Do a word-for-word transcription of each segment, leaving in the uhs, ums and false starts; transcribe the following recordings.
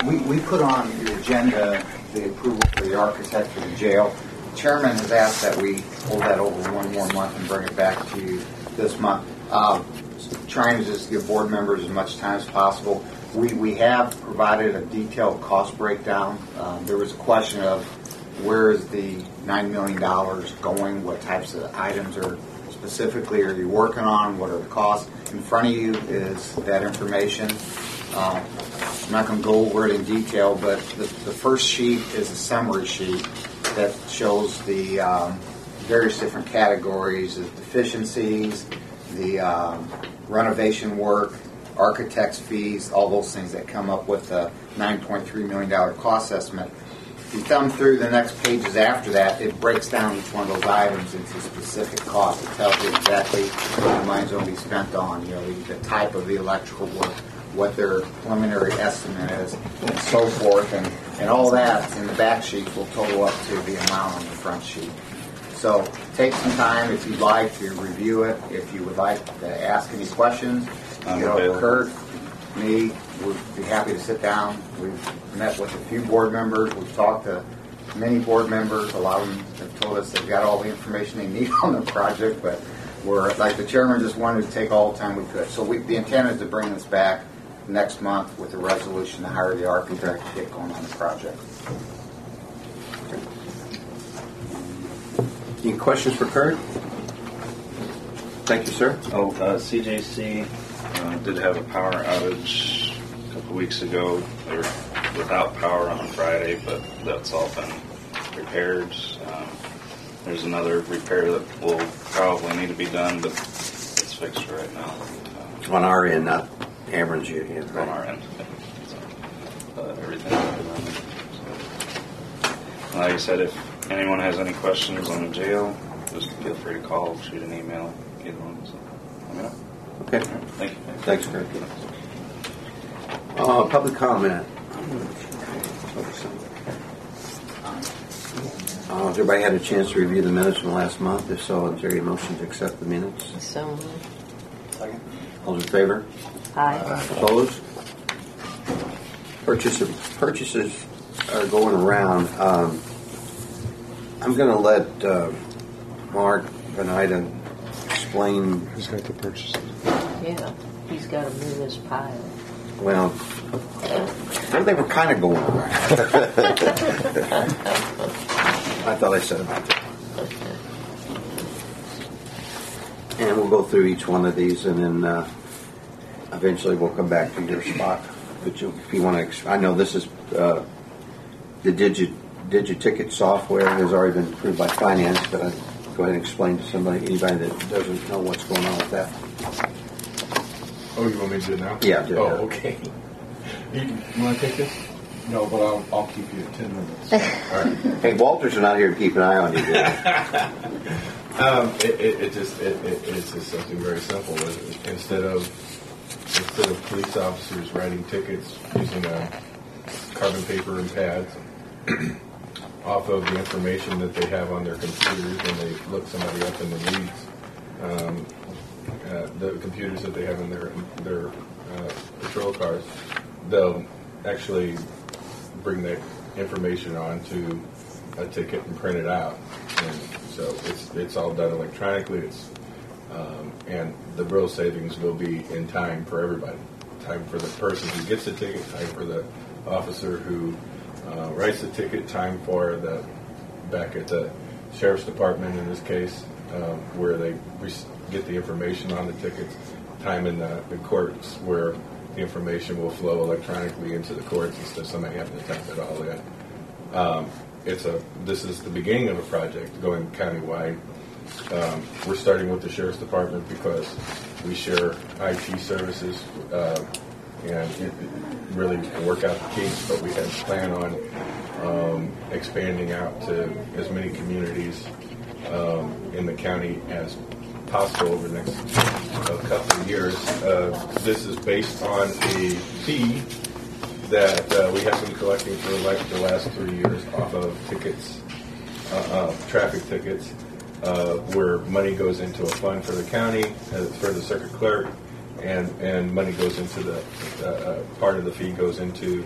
we, we put on the agenda the approval for the architect for the jail. The chairman has asked that we hold that over one more month and bring it back to you this month. Uh, trying to just give board members as much time as possible. We, we have provided a detailed cost breakdown. Um, there was a question of where is the nine million dollars going, what types of items are specifically are you working on, what are the costs. In front of you is that information. Uh, I'm not going to go over it in detail, but the, the first sheet is a summary sheet that shows the um, various different categories of deficiencies, the um, renovation work, architect's fees, all those things that come up with a nine point three million dollars cost estimate. If you thumb through the next pages after that, it breaks down each one of those items into specific costs. It tells you exactly what the money's going to be spent on, you know, the, the type of the electrical work, what their preliminary estimate is, and so forth. And, and all that in the back sheet will total up to the amount on the front sheet. So take some time if you'd like to review it. If you would like to ask any questions, you know, Kurt, me, we'd be happy to sit down. We've met with a few board members. We've talked to many board members. A lot of them have told us they've got all the information they need on the project, but we're, like the chairman just wanted to take all the time we could. So we, the intent is to bring this back next month with a resolution to hire the architect to get going on the project. Any questions for Kurt? Thank you, sir. Oh, uh, C J C uh, did have a power outage a couple weeks ago. They were without power on Friday, but that's all been repaired. Um, there's another repair that will probably need to be done, but it's fixed for right now. Uh, on our end, not Amber's end, right? On our end. So, uh, everything so, like I said, if anyone has any questions on the jail, just feel free to call, shoot an email, either one. So, let me know. Okay. Thank you. Thanks, Kurt. Uh, public comment. Uh, has everybody had a chance to review the minutes from last month? If so, is there a motion to accept the minutes? So, Second. All those in favor? aye. Opposed? Purchases, purchases are going around. Um, I'm going to let uh, Mark Benida explain. Who's got the purchases? Yeah, he's got to move his pile. Well, well, they were kind of going around. I thought I said about that. And we'll go through each one of these, and then uh, eventually we'll come back to your spot. But you, if you want to, I know this is uh, the Digit Digiticket software has already been approved by finance, but I'll go ahead and explain to somebody, anybody that doesn't know what's going on with that. Oh, you want me to do it now? Yeah, do it Oh, now. okay. You, you want to take this? No, but I'll, I'll keep you at ten minutes. All right. Hey, Walter's not here to keep an eye on you, dude. um, it, it, it just it, it, it's just something very simple. Instead of instead of police officers writing tickets using a carbon paper and pads off of the information that they have on their computers when they look somebody up in the weeds, um, uh, the computers that they have in their their uh, patrol cars, they'll actually bring that information onto a ticket and print it out. And so it's it's all done electronically. It's um, and the real savings will be in time for everybody. Time for the person who gets the ticket, time for the officer who uh, writes the ticket, time for the back at the sheriff's department in this case, um, where they re- get the information on the tickets, time in the, the courts where the information will flow electronically into the courts instead of somebody having to type it all in. Um, it's a this is the beginning of a project going countywide. Um, we're starting with the sheriff's department because we share I T services uh, and it, it really work out the kinks. But we had plan on um, expanding out to as many communities um, in the county as possible over the next uh, couple of years. Uh, this is based on a fee that uh, we have been collecting for like the last three years off of tickets, uh, uh, traffic tickets, uh, where money goes into a fund for the county, uh, for the circuit clerk, and, and money goes into the, uh, uh, part of the fee goes into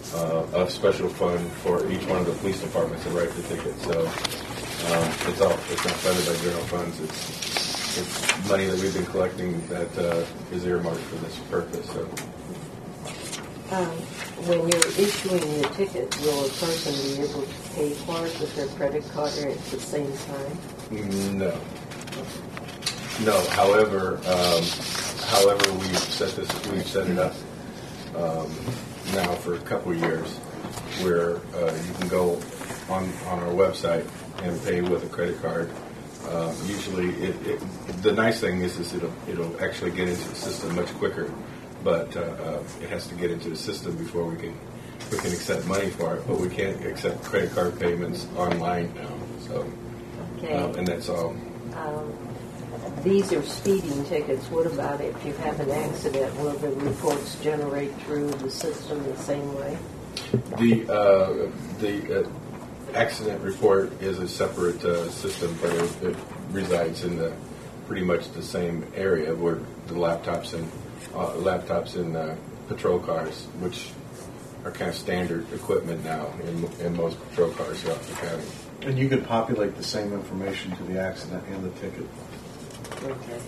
uh, a special fund for each one of the police departments to write the ticket. So um, it's all it's not funded by general funds. It's it's money that we've been collecting that uh, is earmarked for this purpose. So. Um, when you're issuing the ticket, will a person be able to pay for it with their credit card at the same time? No. No. However, um, however, we've set this. We've set it up um, now for a couple of years, where uh, you can go on on our website and pay with a credit card. Uh, usually, it, it, the nice thing is, is it'll it'll actually get into the system much quicker. But uh, uh, it has to get into the system before we can we can accept money for it. But we can't accept credit card payments online now. So, Okay. um, and that's all. Um, these are speeding tickets. What about if you have an accident? Will the reports generate through the system the same way? The uh, the uh, accident report is a separate uh, system, but it, it resides in the pretty much the same area where the laptops and uh, laptops in uh, patrol cars, which are kind of standard equipment now in, in most patrol cars throughout the county. And you could populate the same information to the accident and the ticket. Okay.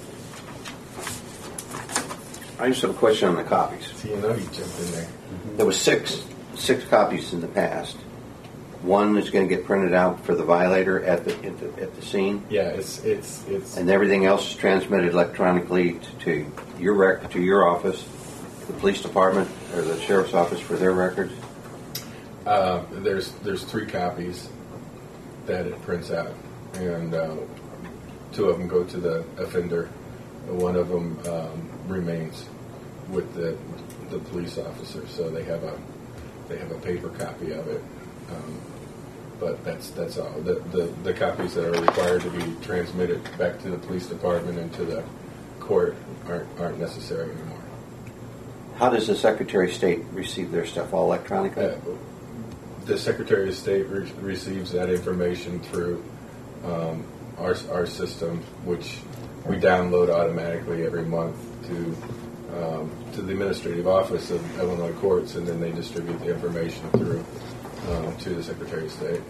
I just have a question on the copies. See, you know, you jumped in there. There was six six copies in the past. One is going to get printed out for the violator at the at the, at the scene, Yeah, it's it's it's. and everything else is transmitted electronically to, to your rec to your office, the police department, or the sheriff's office for their records. Uh, there's there's three copies that it prints out, and uh, two of them go to the offender. One of them um, remains with the the police officer, so they have a they have a paper copy of it. Um, but that's that's all. The, the the copies that are required to be transmitted back to the police department and to the court aren't aren't necessary anymore. How does the Secretary of State receive their stuff? All electronically? Uh, the Secretary of State re- receives that information through um, our our system, which we download automatically every month to um, to the administrative office of Illinois courts, and then they distribute the information through um, to the Secretary of State.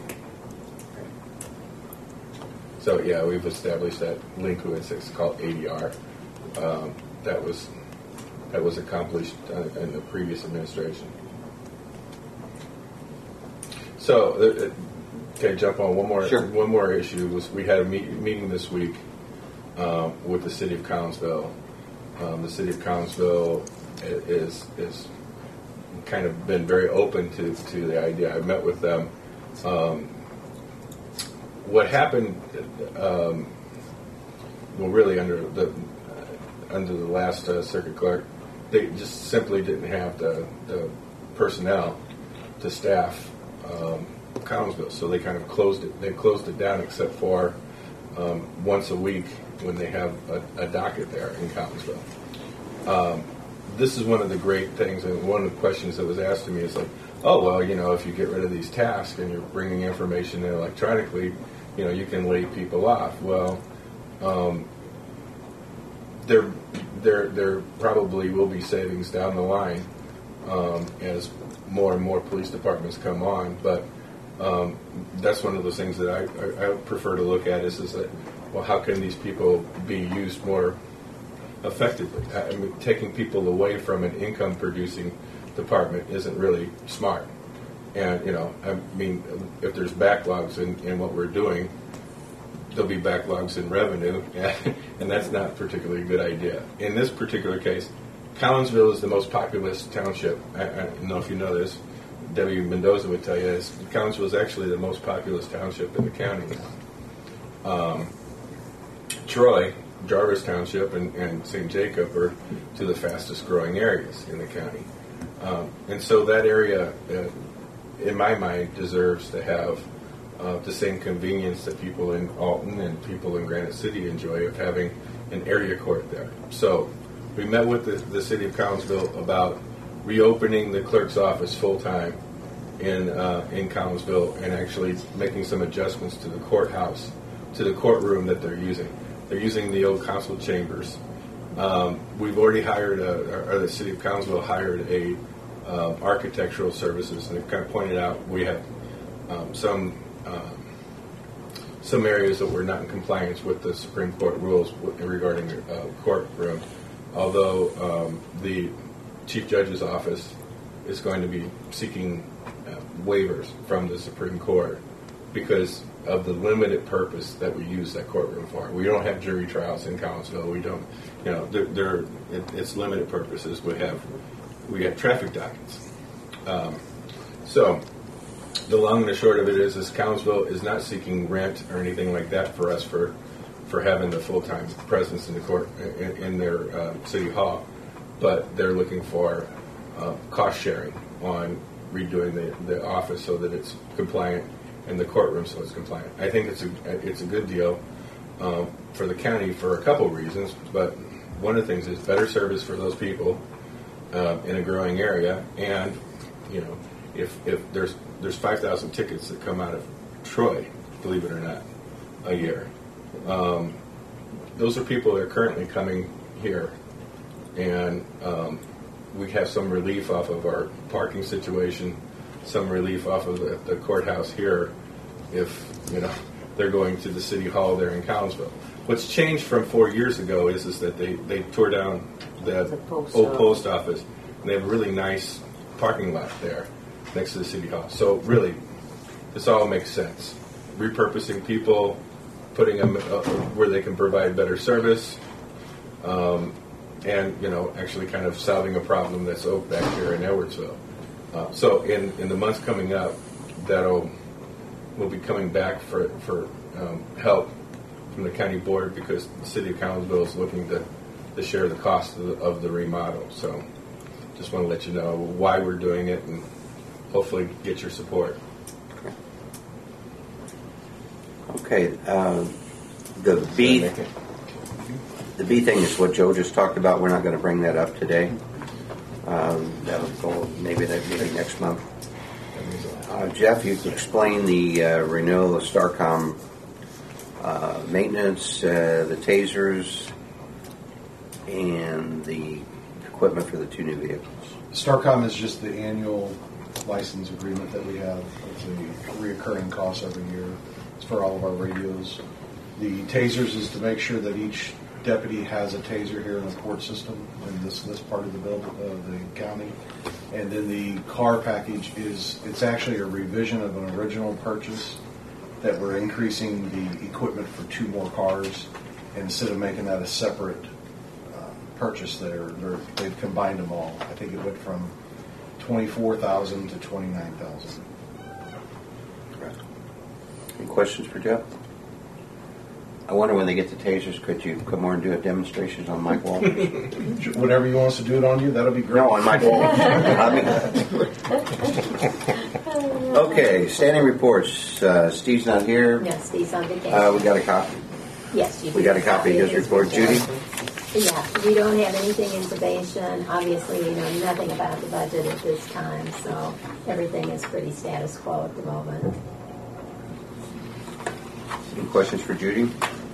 So yeah, we've established that link with it's called A D R. Um, that was that was accomplished uh, in the previous administration. So, uh, okay, jump on one more. Sure. One more issue was we had a meet, meeting this week um, with the city of Collinsville. Um, the city of Collinsville is is kind of been very open to, to the idea. I met with them. Um, what happened? Um, well, really under the uh, under the last uh, circuit clerk, they just simply didn't have the, the personnel to staff um, Collinsville, so they kind of closed it. They closed it down, except for um, once a week when they have a, a docket there in Collinsville. Um, this is one of the great things, and one of the questions that was asked to me is like, oh well, you know, if you get rid of these tasks and you're bringing information in electronically, you know, you can lay people off. Well, um, there, there, there probably will be savings down the line um, as more and more police departments come on. But um, that's one of those things that I, I, I prefer to look at is, is that, well, how can these people be used more effectively? I mean, taking people away from an income-producing department isn't really smart. And, you know, I mean, if there's backlogs in, in what we're doing, there'll be backlogs in revenue, and that's not particularly a good idea. In this particular case, Collinsville is the most populous township. I, I don't know if you know this. Debbie Mendoza would tell you this. Collinsville is actually the most populous township in the county. Um, Troy, Jarvis Township, and, and Saint Jacob are two of the fastest growing areas in the county. Um, and so that area, uh, in my mind, deserves to have uh, the same convenience that people in Alton and people in Granite City enjoy of having an area court there. So we met with the, the city of Collinsville about reopening the clerk's office full-time in uh, in Collinsville and actually making some adjustments to the courthouse, to the courtroom that they're using. They're using the old council chambers. Um, we've already hired, a, or the city of Collinsville hired a um, architectural services, and they've kind of pointed out we have um, some um, some areas that we're not in compliance with the Supreme Court rules regarding the uh, courtroom. Although um, the Chief Judge's office is going to be seeking uh, waivers from the Supreme Court because of the limited purpose that we use that courtroom for. We don't have jury trials in Collinsville. We don't, you know, they're, they're it, it's limited purposes. We have we have traffic dockets. Um, so the long and the short of it is, is Collinsville is not seeking rent or anything like that for us for for having the full time presence in the court in, in their uh, city hall, but they're looking for uh, cost sharing on redoing the, the office so that it's compliant and the courtroom so it's compliant. I think it's a it's a good deal um, for the county for a couple of reasons, but one of the things is better service for those people uh, in a growing area, and you know if if there's there's five thousand tickets that come out of Troy, believe it or not, a year. Um, those are people that are currently coming here, and um, we have some relief off of our parking situation, some relief off of the, the courthouse here, if you know they're going to the city hall there in Collinsville. What's changed from four years ago is is that they, they tore down the, The post old office. post office, and they have a really nice parking lot there next to the city hall. So really, this all makes sense. Repurposing people, putting them uh, where they can provide better service, um, and you know, actually kind of solving a problem that's back here in Edwardsville. Uh, so in, in the months coming up, that'll we'll be coming back for for um, help from the county board because the city of Collinsville is looking to, to share the cost of the, of the remodel. So just want to let you know why we're doing it and hopefully get your support. Okay, uh, the B, the B thing is what Joe just talked about. We're not going to bring that up today. Um, that'll go maybe that maybe next month. Uh, Jeff, you could explain the uh, renewal of Starcom uh, maintenance, uh, the tasers, and the equipment for the two new vehicles. Starcom is just the annual license agreement that we have. It's a reoccurring cost every year. It's for all of our radios. The tasers is to make sure that each deputy has a taser here in the court system in this this part of the building, uh, the county. And then the car package is it's actually a revision of an original purchase that we're increasing the equipment for two more cars. And instead of making that a separate uh, purchase, there they're, they've combined them all. I think it went from twenty-four thousand to twenty-nine thousand. Any questions for Jeff? I wonder when they get the tasers, could you come over and do a demonstration on Mike Wall? Whatever you want us to do it on you, that'll be great. No, on Mike Wall. Okay, standing reports. Uh, Steve's not here. No, Steve's on vacation. Uh, we got a copy. Yes, you do. We got a copy of his report. Judy? Yeah, we don't have anything in probation. Obviously, we know nothing about the budget at this time, so everything is pretty status quo at the moment. Any questions for Judy?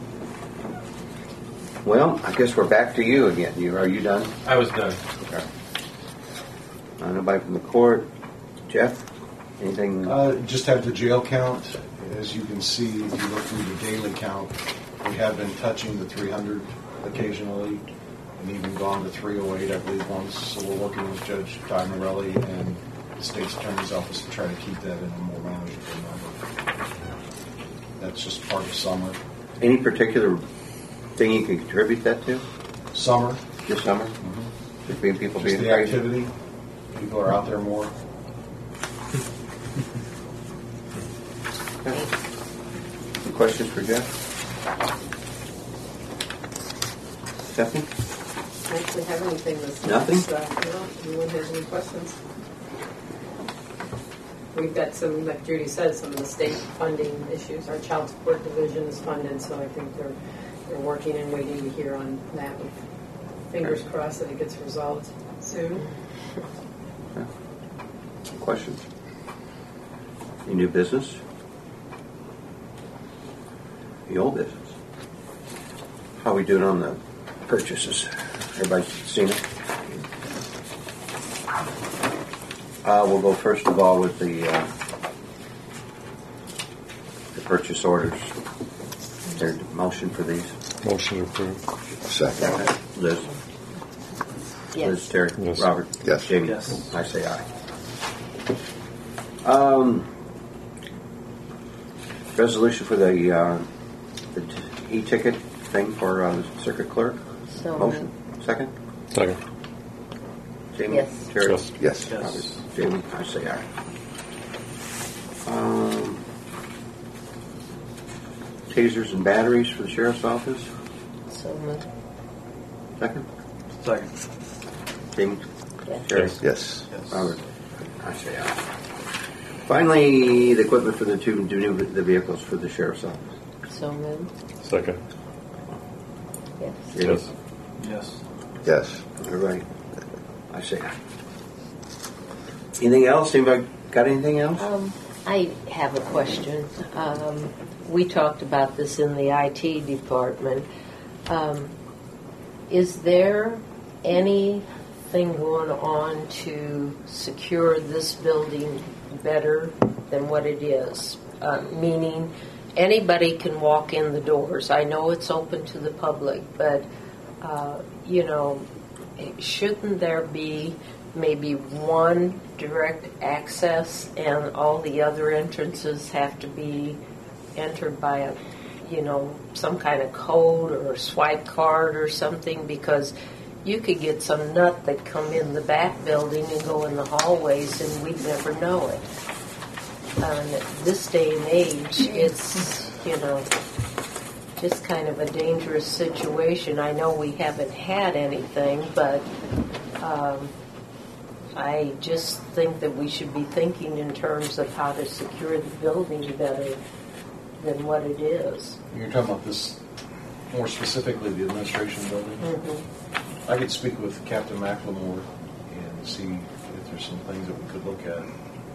Well, I guess we're back to you again. You Are you done? I was done. Okay. Uh, nobody from the court? Jeff? Anything? Uh, just have the jail count. As you can see, if you look through the daily count, we have been touching the three hundred occasionally and even gone to three oh eight, I believe, once. So we're working with Judge Guy Morelli and the State's Attorney's Office to try to keep that in a more manageable number. That's just part of summer. Any particular thing you can contribute that to? Summer. This summer? Mm-hmm. Just being people Just being the crazy? activity. People are out there more. Any questions for Jeff? Stephanie? I actually have anything this Nothing? So, no, anyone has any questions? We've got some, like Judy said, some of the state funding issues. Our child support division is funded, so I think they're they're working and waiting to hear on that. With fingers crossed that it gets resolved soon. Okay. Questions? Any new business? The old business? How are we doing on the purchases? Everybody seen it? Uh, we'll go first of all with the, uh, the purchase orders. Is there a motion for these? Motion approved. Second. Liz? Yes. Liz, Terry? Yes. Robert? Yes. Jamie? Yes. I say aye. Um, resolution for the, uh, the t- e-ticket thing for uh, the circuit clerk? So Motion? Second? Second. Jamie? Yes. Terry? Yes. Yes. Robert? Jamie? I say aye. Um, tasers and batteries for the sheriff's office? So moved. Second? Second. Jamie? Yes. Terry? Yes. Robert? I say aye. Finally, the equipment for the two new the vehicles for the sheriff's office. So moved. Second. Yes. Yes. Yes. Yes. Everybody? I say aye. Anything else? Anybody got anything else? Um, I have a question. Um, we talked about this in the I T department. Um, is there anything going on to secure this building better than what it is? Uh, meaning, anybody can walk in the doors. I know it's open to the public, but uh, you know, shouldn't there be maybe one direct access and all the other entrances have to be entered by a, you know, some kind of code or a swipe card or something? Because you could get some nut that come in the back building and go in the hallways and we'd never know it. Um, this day and age, it's, you know, just kind of a dangerous situation. I know we haven't had anything, but um, I just think that we should be thinking in terms of how to secure the building better than what it is. You're talking about this more specifically, the administration building? Mm-hmm. I could speak with Captain McLemore and see if there's some things that we could look at.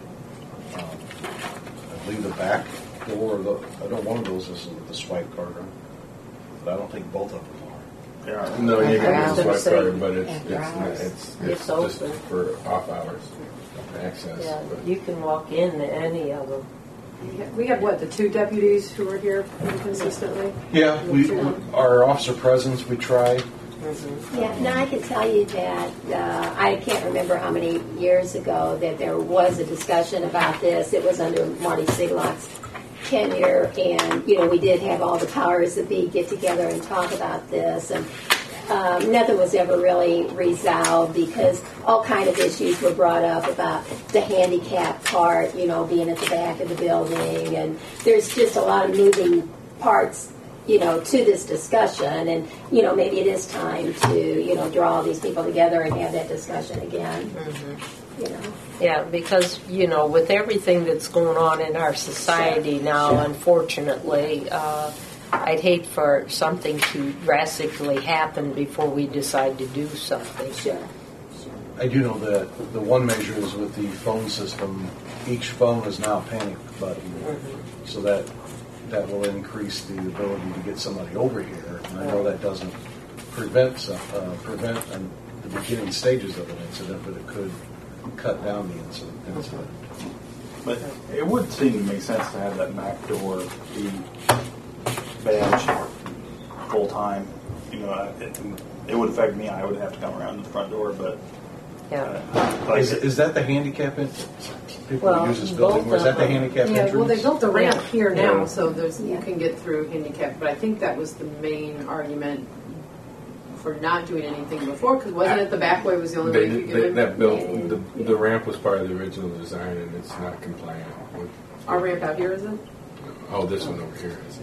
Um, I believe the back door, the, I know one of those is with the swipe card, right? But I don't think both of them are. Yeah. No, you can I use was gonna a swipe say, card, but it's, after it's, not, hours. it's, it's, It's just open. for off hours access. Yeah, but- you can walk into any of them. We have, what, the two deputies who are here consistently? Yeah, we, our officer presence, we try. Yeah, now I can tell you that uh, I can't remember how many years ago that there was a discussion about this. It was under Marty Siglock's tenure, and you know we did have all the powers that be get together and talk about this, and um, nothing was ever really resolved because all kind of issues were brought up about the handicap part, you know, being at the back of the building, and there's just a lot of moving parts, you know, to this discussion, and you know maybe it is time to you know draw all these people together and have that discussion again. Mm-hmm. You know. Yeah, because, you know, with everything that's going on in our society now, Sure. unfortunately, uh, I'd hate for something to drastically happen before we decide to do something. Sure. I do know that the one measure is with the phone system. Each phone is now a panic button, Mm-hmm. so that that will increase the ability to get somebody over here. And I know that doesn't prevent some, uh, prevent um, the beginning stages of an incident, but it could cut down the incident. incident. But it would seem to make sense to have that back door be badged full time. You know, it, it would affect me. I would have to come around to the front door, but Yeah. uh, like Is, is that the handicap entrance? People Well, who use this building, both or is that of the them. handicap Yeah, entrance? well, they built the ramp here now, Yeah. so there's, you Yeah. can get through handicap, but I think that was the main argument for not doing anything before, because wasn't it the back way was the only way They, you could they, get in? that built the, the ramp was part of the original design, and it's not compliant with. Our ramp out here, is it? Oh, this one over here is, yeah.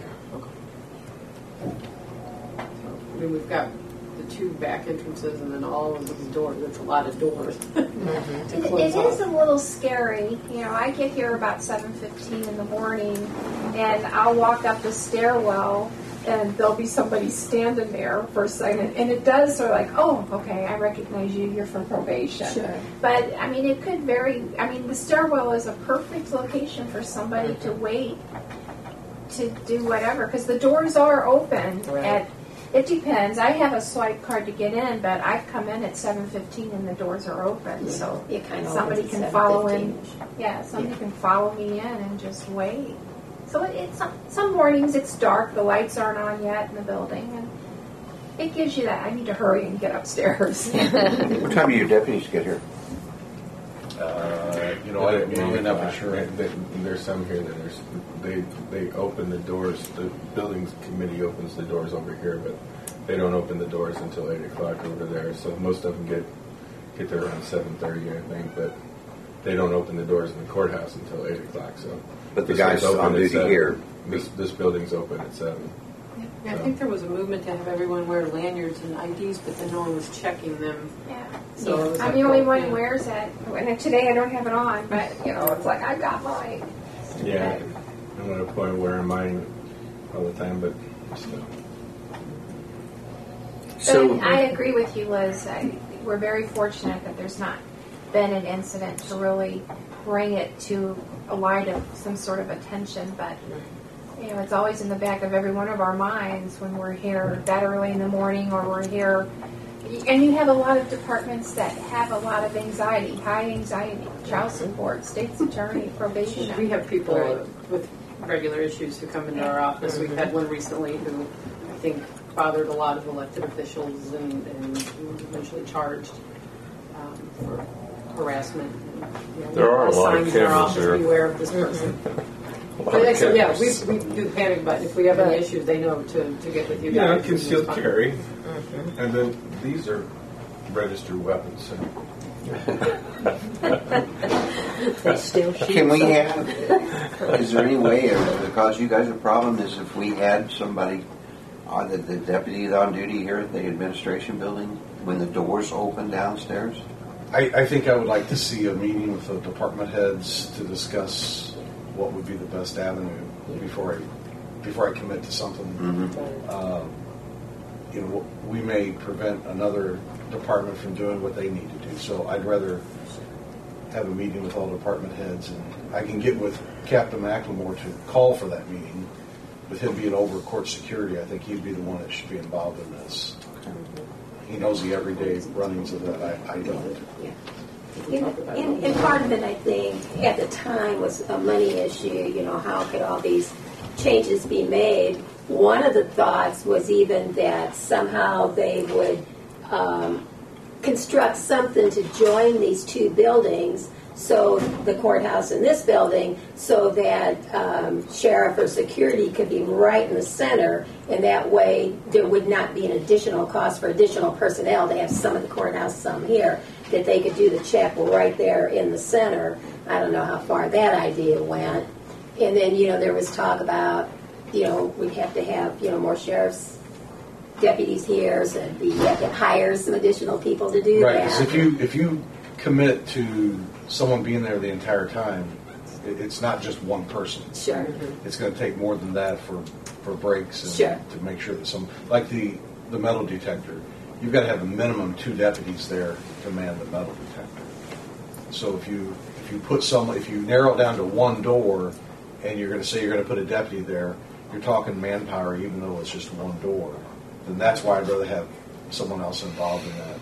I mean, we've got the two back entrances and then all of those doors. That's a lot of doors to It, close it is a off. little scary. You know, I get here about seven fifteen in the morning, and I'll walk up the stairwell, and there'll be somebody standing there for a second, and it does sort of like, oh, okay, I recognize you. You're from probation. Sure. But I mean, it could vary. I mean, the stairwell is a perfect location for somebody to wait to do whatever, because the doors are open Right. at It depends. I have a swipe card to get in, but I've come in at seven fifteen and the doors are open, so It kind of somebody opens at can follow in. seven fifteen. Yeah, somebody can follow me in and just wait. So it, it's some mornings it's dark, the lights aren't on yet in the building, and it gives you that I need to hurry and get upstairs. What time do your deputies get here? Uh, you know, I, I'm not for sure. There- There's some here that there's, they, they open the doors, the buildings committee opens the doors over here, but they don't open the doors until eight o'clock over there, so most of them get, get there around seven thirty, I think, but they don't open the doors in the courthouse until eight o'clock, so. But the this guys one's open on at duty seven. here. This, this building's open at seven. Yeah, I think there was a movement to have everyone wear lanyards and I Ds, but then no one was checking them. Yeah. So it was I'm like, the only well, one yeah. who wears it. And today I don't have it on, but you know, it's like I got mine. Yeah, I'm at a point of wearing mine all the time, but still. But I agree with you, Liz. I, we're very fortunate that there's not been an incident to really bring it to a light of some sort of attention. But you know, it's always in the back of every one of our minds when we're here that early in the morning, or we're here. And you have a lot of departments that have a lot of anxiety, high anxiety, child support, state's attorney, probation. We have people Right. with regular issues who come into our office. We've had one recently who I think bothered a lot of elected officials and, and was eventually charged um, for harassment. And, you know, There are a lot of signs in our cameras office, there. beware of this person. A lot But of so, yeah, we, cameras. we do the panic button. If we have any issues, they know to, to get with you Yeah, guys. concealed It's fine. carry, Mm-hmm. and then these are registered weapons, so. They still shoot Can we some. have, is there any way, or would it cause you guys a problem, is if we had somebody, uh, the, the deputy on duty here at the administration building, when the doors open downstairs? I, I think I would like to see a meeting with the department heads to discuss what would be the best avenue before I, before I commit to something. Mm-hmm. Um, you know, we may prevent another department from doing what they need to do. So I'd rather have a meeting with all department heads, and I can get with Captain McLemore to call for that meeting. With him being over court security, I think he'd be the one that should be involved in this. He knows the everyday runnings of that. I, I don't. And, and, and part of it, I think, at the time was a money issue. You know, how could all these changes be made? One of the thoughts was even that somehow they would um, construct something to join these two buildings, so the courthouse and this building, so that um, sheriff or security could be right in the center, and that way there would not be an additional cost for additional personnel to have some at the courthouse, some here, that they could do the chapel right there in the center. I don't know how far that idea went. And then, you know, there was talk about, you know, we'd have to have, you know, more sheriff's deputies here, so it'd be, you have to hire some additional people to do Right, that. because if you if you commit to someone being there the entire time, it, it's not just one person. Sure. It's going to take more than that for for breaks and Sure. to make sure that some, like the the metal detector, you've got to have a minimum two deputies there to man the metal detector. So if you if you put some, if you narrow it down to one door, and you're going to say you're going to put a deputy there, you're talking manpower, even though it's just one door. Then that's why I'd rather have someone else involved in that.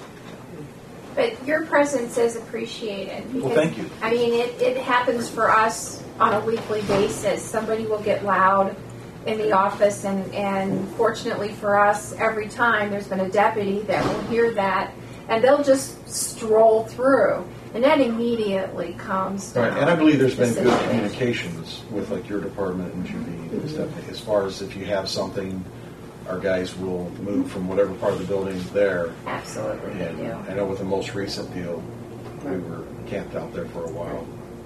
But your presence is appreciated. Well, because, thank you. I mean, it, it happens for us on a weekly basis. Somebody will get loud in the office, and, and fortunately for us, every time there's been a deputy that will hear that, and they'll just stroll through, and that immediately calms down. Right, and I believe there's the been good situation. communications with like your department and Judy and stuff. As far as if you have something, our guys will move from whatever part of the building is there. Absolutely, they And do. I know with the most recent deal, we were camped out there for a while.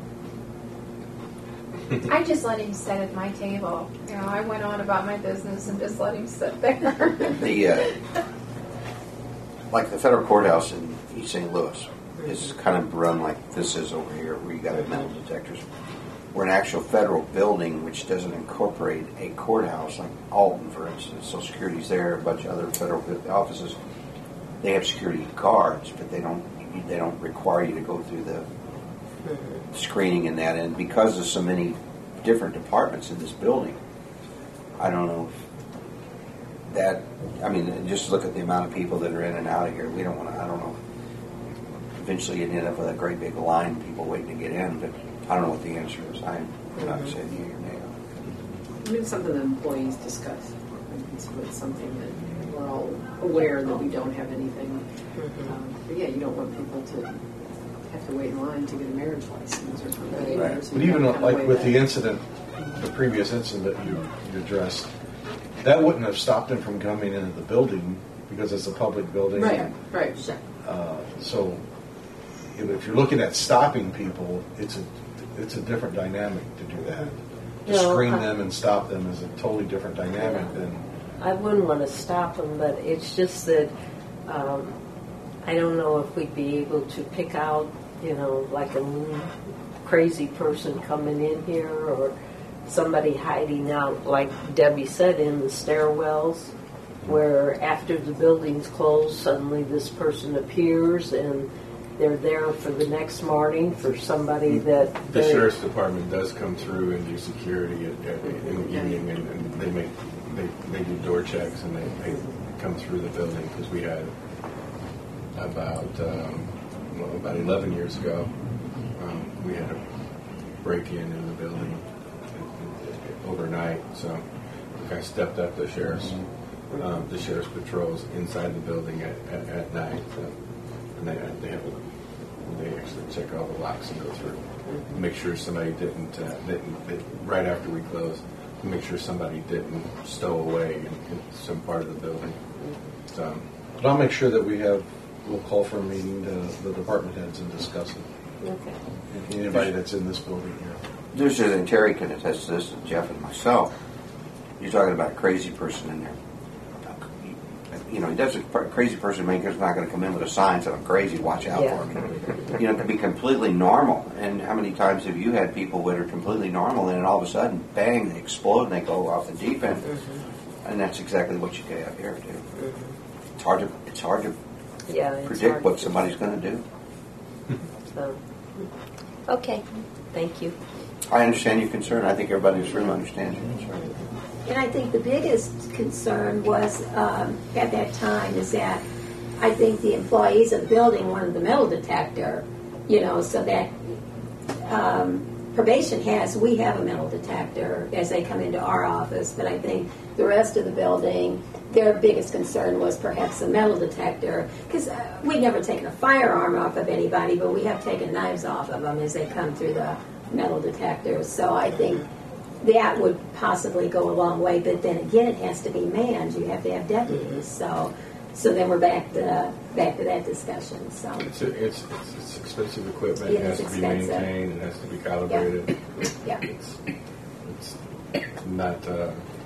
I just let him sit at my table. You know, I went on about my business and just let him sit there. The, uh, like the federal courthouse in East Saint Louis is kind of run like this is over here, where you got metal detectors. We're an actual federal building which doesn't incorporate a courthouse, like Alton, for instance. Social Security's there, a bunch of other federal offices. They have security guards, but they don't they don't require you to go through the screening in that. And because there's so many different departments in this building, I don't know if that, I mean, just look at the amount of people that are in and out of here. We don't want to, I don't know. Eventually you'd end up with a great big line of people waiting to get in, but I don't know what the answer is. I'm not Mhm. saying yea or nay on it. I mean, it's something that employees discuss. It's, it's something that we're all aware that we don't have anything. Um, but yeah, you don't want people to have to wait in line to get a marriage license or something. Right. either, so But you even gotta kinda like weigh with that. the incident, the previous incident that you, you addressed, that wouldn't have stopped him from coming into the building because it's a public building. Right, right. Uh, so, you know, if you're looking at stopping people, it's a it's a different dynamic to do that. To No, screen I- them and stop them is a totally different dynamic than. I wouldn't want to stop them, but it's just that um, I don't know if we'd be able to pick out, you know, like a crazy person coming in here or somebody hiding out, like Debbie said, in the stairwells, where after the building's closed, suddenly this person appears and they're there for the next morning for somebody that The they- sheriff's department does come through and do security at, at, in the evening, and, and they make they, they do door checks and they, they come through the building because we had about um, well, about eleven years ago um, we had a break in in the building overnight, so we kind of stepped up the sheriff's um, the sheriff's patrols inside the building at, at, at night, so, and they they have a they actually check all the locks and go through, make sure somebody didn't, uh, didn't, did right after we closed, make sure somebody didn't stow away in, in some part of the building. So, But I'll make sure that we have. We'll call for a meeting to the department heads and discuss it. Okay. Anybody that's in this building here. There's a, and Terry can attest to this, and Jeff and myself. You're talking about a crazy person in there. You know, he does a crazy person maker's not going to come in with a sign saying, "I'm crazy, watch out Yeah. for me." You know, it can be completely normal. And how many times have you had people that are completely normal and then all of a sudden, bang, they explode and they go off the deep end? Mm-hmm. And that's exactly what you could have here, too. Mm-hmm. It's hard to it's hard to Yeah, it's predict hard what to- somebody's going to do. So, okay, thank you. I understand your concern. I think everybody in this room understands your concern. And I think the biggest concern was um, at that time is that I think the employees of the building wanted the metal detector, you know, so that um, probation has, we have a metal detector as they come into our office, but I think the rest of the building, their biggest concern was perhaps a metal detector, because uh, we've never taken a firearm off of anybody, but we have taken knives off of them as they come through the metal detectors. So I think that would possibly go a long way, but then again, it has to be manned. You have to have deputies. So, so then we're back to back to that discussion. So it's, a, it's, it's it's expensive equipment. It It has is to be expensive. maintained. It has to be calibrated. yeah, It's it's not. Uh,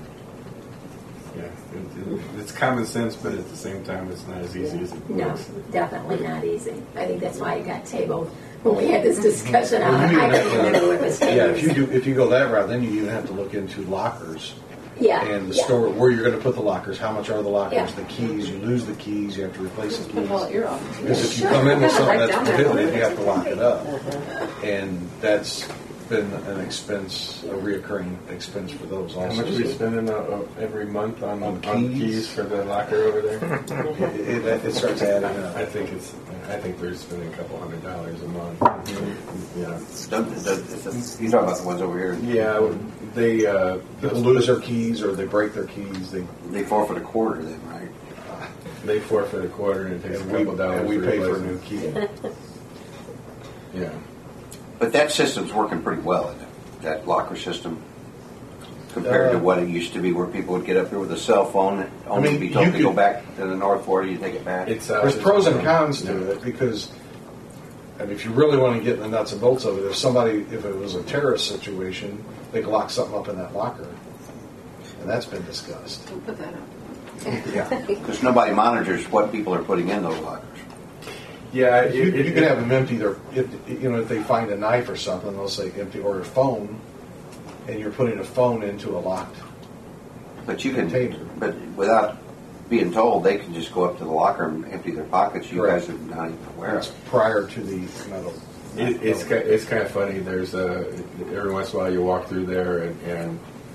yeah, it, it, it's common sense, but at the same time, it's not as easy as it no, looks. definitely not easy. I think that's why it got tabled when we had this discussion. Well, I, you I even don't have to- remember what it was. Yeah, if you do, if you go that route, then you even have to look into lockers yeah, and the yeah. store where you're going to put the lockers. How much are the lockers? Yeah. The keys. You lose the keys. You have to replace the Put it all at keys. your office. Because if you Sure. come in with something Right that's down there. prohibited, you have to lock it up, and that's been an expense, a reoccurring expense for those How also. much are we spending uh, uh, every month on, On on keys? keys for the locker over there? It, it, it starts adding I up. think it's. I think they're spending a couple hundred dollars a month. Yeah. Doesn't- doesn't- You're talking about the ones over here. Yeah, they. Uh, People lose their keys or they break their keys. They They forfeit a quarter then, right? They forfeit a quarter and it takes and a we, couple dollars. and we to pay for a replace new it. key. Yeah. But that system's working pretty well, isn't it? That locker system compared to Uh, what it used to be, where people would get up here with a cell phone and only I mean, be told you to go could- back to the North Florida, you take it back. It's uh, There's pros and cons Yeah. to it because, and if you really want to get in the nuts and bolts of it, if somebody, if it was a terrorist situation, they could lock something up in that locker, and that's been discussed. Don't put that up. Yeah, because nobody monitors what people are putting in those lockers. Yeah, it, You, it, you can have them empty their, if, you know, if they find a knife or something, they'll say empty, or a phone, and you're putting a phone into a locked. But you can, Container. but without being told, they can just go up to the locker and empty their pockets. You Correct. guys are not even aware That's of it. prior to the metal. It, it's ki- it's kind of funny. There's a every once in a while you walk through there and, and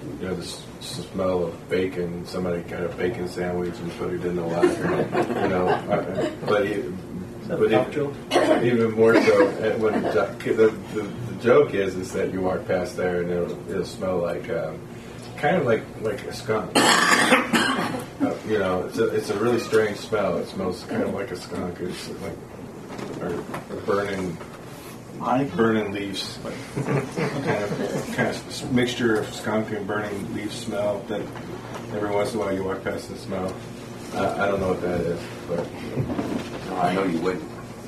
you know, the s- smell of bacon. Somebody got a bacon sandwich and put it in the water. You know, uh, but he, but even, even more so uh, when the, the, the, the joke is is that you walk past there and it'll, it'll smell like um, kind of like like a skunk. Uh, you know, it's a it's a really strange smell. It smells kind of like a skunk. It's like or, or burning. Burning leaves, like kind of kind of mixture of skunk and burning leaf smell that every once in a while you walk past and smell. Uh, I don't know what that is, but No, I know you wouldn't.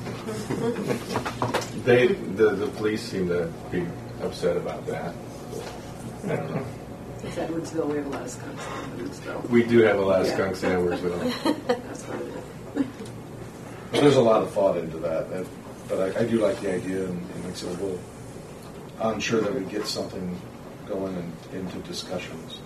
they the the police seem to be upset about that. I don't know. It's Edwardsville, we have a lot of skunks in Edwardsville. We do have a lot of Yeah. skunks in Edwardsville. That's what it is. But there's a lot of thought into that, that but I, I do like the idea, and, and like I said, we'll, I'm sure that we get something going and into discussions.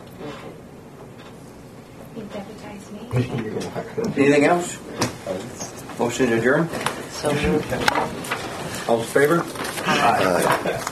You deputize me. Anything else? Motion to adjourn? So moved. All in favor? Aye.